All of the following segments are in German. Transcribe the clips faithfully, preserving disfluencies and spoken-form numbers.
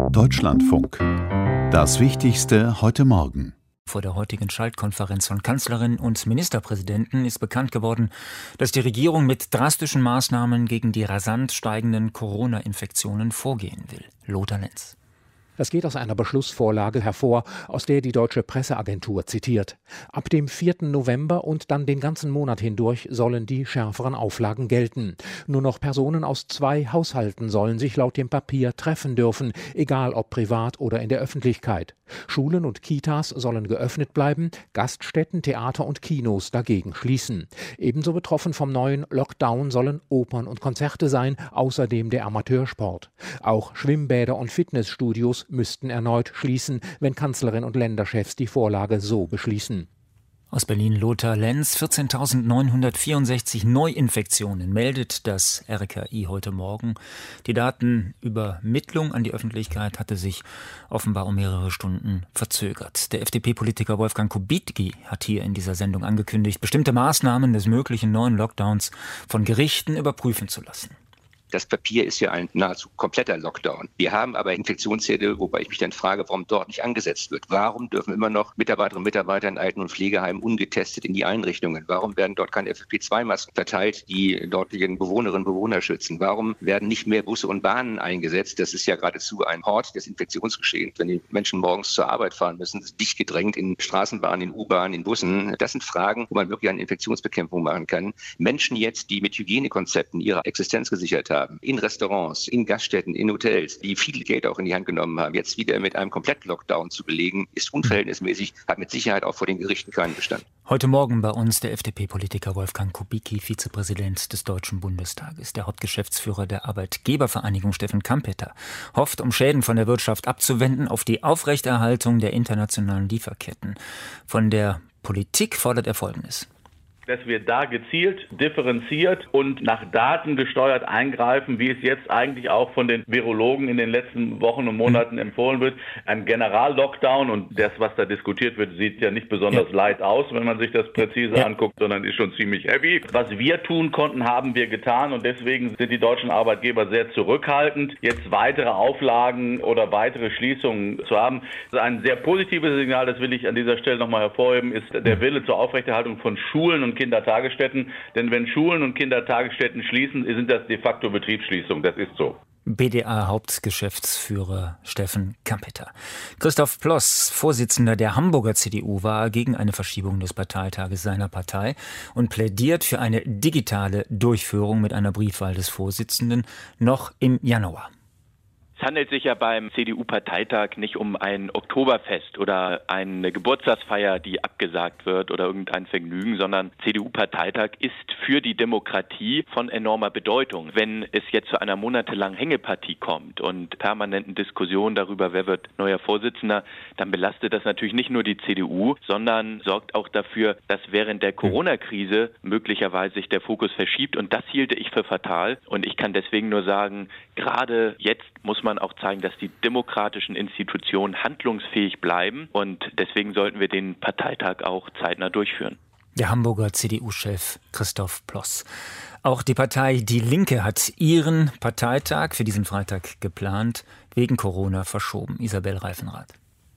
Deutschlandfunk. Das Wichtigste heute Morgen. Vor der heutigen Schaltkonferenz von Kanzlerin und Ministerpräsidenten ist bekannt geworden, dass die Regierung mit drastischen Maßnahmen gegen die rasant steigenden Corona-Infektionen vorgehen will. Lothar Lenz. Das geht aus einer Beschlussvorlage hervor, aus der die Deutsche Presseagentur zitiert. Ab dem vierten November und dann den ganzen Monat hindurch sollen die schärferen Auflagen gelten. Nur noch Personen aus zwei Haushalten sollen sich laut dem Papier treffen dürfen, egal ob privat oder in der Öffentlichkeit. Schulen und Kitas sollen geöffnet bleiben, Gaststätten, Theater und Kinos dagegen schließen. Ebenso betroffen vom neuen Lockdown sollen Opern und Konzerte sein, außerdem der Amateursport. Auch Schwimmbäder und Fitnessstudios müssten erneut schließen, wenn Kanzlerin und Länderchefs die Vorlage so beschließen. Aus Berlin Lothar Lenz. vierzehntausendneunhundertvierundsechzig Neuinfektionen meldet das R K I heute Morgen. Die Datenübermittlung an die Öffentlichkeit hatte sich offenbar um mehrere Stunden verzögert. Der F D P-Politiker Wolfgang Kubicki hat hier in dieser Sendung angekündigt, bestimmte Maßnahmen des möglichen neuen Lockdowns von Gerichten überprüfen zu lassen. Das Papier ist ja ein nahezu kompletter Lockdown. Wir haben aber Infektionsherde, wobei ich mich dann frage, warum dort nicht angesetzt wird. Warum dürfen immer noch Mitarbeiterinnen und Mitarbeiter in Alten- und Pflegeheimen ungetestet in die Einrichtungen? Warum werden dort keine F F P zwei Masken verteilt, die dortigen Bewohnerinnen und Bewohner schützen? Warum werden nicht mehr Busse und Bahnen eingesetzt? Das ist ja geradezu ein Hort des Infektionsgeschehens. Wenn die Menschen morgens zur Arbeit fahren müssen, dicht gedrängt in Straßenbahnen, in U-Bahnen, in Bussen. Das sind Fragen, wo man wirklich eine Infektionsbekämpfung machen kann. Menschen jetzt, die mit Hygienekonzepten ihre Existenz gesichert haben, in Restaurants, in Gaststätten, in Hotels, die viel Geld auch in die Hand genommen haben, jetzt wieder mit einem Komplett-Lockdown zu belegen, ist unverhältnismäßig, hat mit Sicherheit auch vor den Gerichten keinen Bestand. Heute Morgen bei uns der F D P-Politiker Wolfgang Kubicki, Vizepräsident des Deutschen Bundestages. Der Hauptgeschäftsführer der Arbeitgebervereinigung Steffen Kampeter hofft, um Schäden von der Wirtschaft abzuwenden, auf die Aufrechterhaltung der internationalen Lieferketten. Von der Politik fordert er Folgendes: Dass wir da gezielt, differenziert und nach Daten gesteuert eingreifen, wie es jetzt eigentlich auch von den Virologen in den letzten Wochen und Monaten empfohlen wird. Ein General-Lockdown, und das, was da diskutiert wird, sieht ja nicht besonders ja. light aus, wenn man sich das präzise ja. anguckt, sondern ist schon ziemlich heavy. Was wir tun konnten, haben wir getan, und deswegen sind die deutschen Arbeitgeber sehr zurückhaltend, jetzt weitere Auflagen oder weitere Schließungen zu haben. Das ist ein sehr positives Signal, das will ich an dieser Stelle nochmal hervorheben, ist der Wille zur Aufrechterhaltung von Schulen und Kindertagesstätten, denn wenn Schulen und Kindertagesstätten schließen, sind das de facto Betriebsschließungen, das ist so. B D A-Hauptgeschäftsführer Steffen Kampeter. Christoph Ploss, Vorsitzender der Hamburger C D U, war gegen eine Verschiebung des Parteitages seiner Partei und plädiert für eine digitale Durchführung mit einer Briefwahl des Vorsitzenden noch im Januar. Es handelt sich ja beim C D U-Parteitag nicht um ein Oktoberfest oder eine Geburtstagsfeier, die abgesagt wird, oder irgendein Vergnügen, sondern C D U-Parteitag ist für die Demokratie von enormer Bedeutung. Wenn es jetzt zu einer monatelangen Hängepartie kommt und permanenten Diskussionen darüber, wer wird neuer Vorsitzender, dann belastet das natürlich nicht nur die C D U, sondern sorgt auch dafür, dass während der Corona-Krise möglicherweise sich der Fokus verschiebt, und das hielte ich für fatal. Und ich kann deswegen nur sagen, gerade jetzt muss man auch zeigen, dass die demokratischen Institutionen handlungsfähig bleiben, und deswegen sollten wir den Parteitag auch zeitnah durchführen. Der Hamburger C D U-Chef Christoph Ploss. Auch die Partei Die Linke hat ihren Parteitag für diesen Freitag geplant, wegen Corona verschoben. Isabel Reifenrath.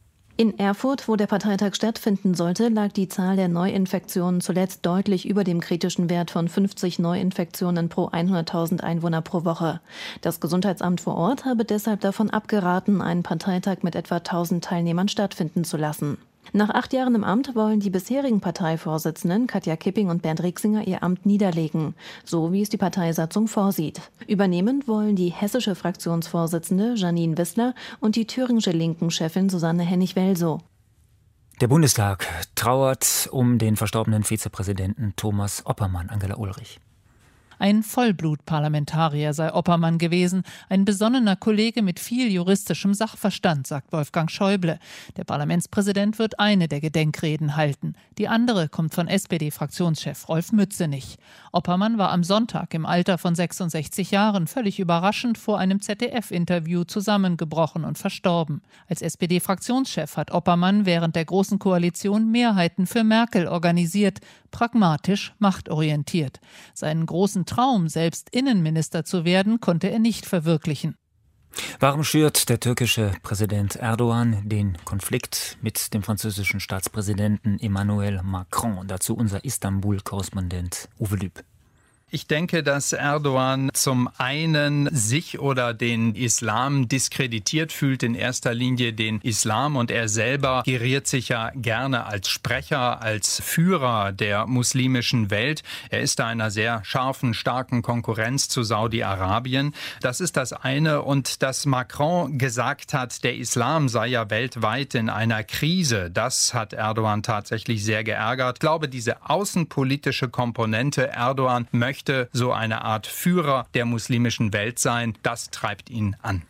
In Erfurt, wo der Parteitag stattfinden sollte, lag die Zahl der Neuinfektionen zuletzt deutlich über dem kritischen Wert von fünfzig Neuinfektionen pro hunderttausend Einwohner pro Woche. Das Gesundheitsamt vor Ort habe deshalb davon abgeraten, einen Parteitag mit etwa tausend Teilnehmern stattfinden zu lassen. Nach acht Jahren im Amt wollen die bisherigen Parteivorsitzenden Katja Kipping und Bernd Rixinger ihr Amt niederlegen, so wie es die Parteisatzung vorsieht. Übernehmen wollen die hessische Fraktionsvorsitzende Janine Wissler und die thüringische Linken-Chefin Susanne Hennig-Welsow. Der Bundestag trauert um den verstorbenen Vizepräsidenten Thomas Oppermann. Angela Ulrich. Ein Vollblut-Parlamentarier sei Oppermann gewesen, ein besonnener Kollege mit viel juristischem Sachverstand, sagt Wolfgang Schäuble. Der Parlamentspräsident wird eine der Gedenkreden halten. Die andere kommt von S P D-Fraktionschef Rolf Mützenich. Oppermann war am Sonntag im Alter von sechsundsechzig Jahren völlig überraschend vor einem Z D F-Interview zusammengebrochen und verstorben. Als S P D-Fraktionschef hat Oppermann während der Großen Koalition Mehrheiten für Merkel organisiert, pragmatisch, machtorientiert. Seinen großen Traum, selbst Innenminister zu werden, konnte er nicht verwirklichen. Warum schürt der türkische Präsident Erdogan den Konflikt mit dem französischen Staatspräsidenten Emmanuel Macron? Dazu unser Istanbul-Korrespondent Uwe Lüb. Ich denke, dass Erdogan zum einen sich oder den Islam diskreditiert fühlt, in erster Linie den Islam. Und er selber geriert sich ja gerne als Sprecher, als Führer der muslimischen Welt. Er ist da einer sehr scharfen, starken Konkurrenz zu Saudi-Arabien. Das ist das eine. Und dass Macron gesagt hat, der Islam sei ja weltweit in einer Krise, das hat Erdogan tatsächlich sehr geärgert. Ich glaube, diese außenpolitische Komponente, Erdogan möchte möchte so eine Art Führer der muslimischen Welt sein. Das treibt ihn an.